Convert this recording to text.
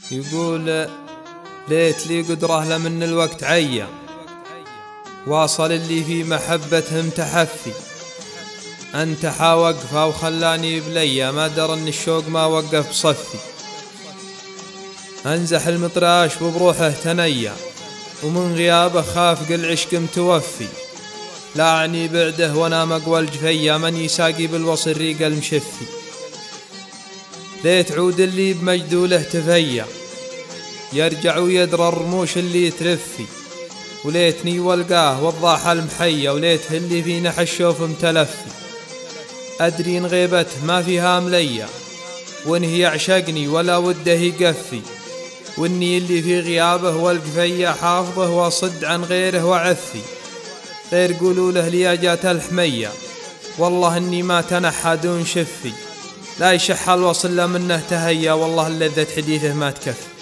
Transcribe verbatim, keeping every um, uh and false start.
يقول ليت لي قدره لمن الوقت عيا، واصل اللي في محبتهم تحفي، انت حاوقفه وخلاني بليا، ما در ان الشوق ما وقف بصفي. انزح المطراش وبروحه تنيا، ومن غيابه خاف قل عشق متوفي، لاعني بعده وانا مقوى الجفيا، من يساقي بالوصل ريق المشفي. ليت عود اللي بمجدوله تفيا، يرجع ويدرى الرموش اللي ترفي، وليتني والقاه والضاحة المحية، وليته اللي في نح الشوف متلفي. أدري إن غيبته ما فيها مليا، وإن هي يعشقني ولا وده يقفي، وإني اللي في غيابه والقفية حافظه وصد عن غيره وعفي. غير قولوا له لي جات الحمية، والله إني ما تنحى دون شفي، لا يشح الوصل منه تهيا، والله اللذة حديثه ما تكفي.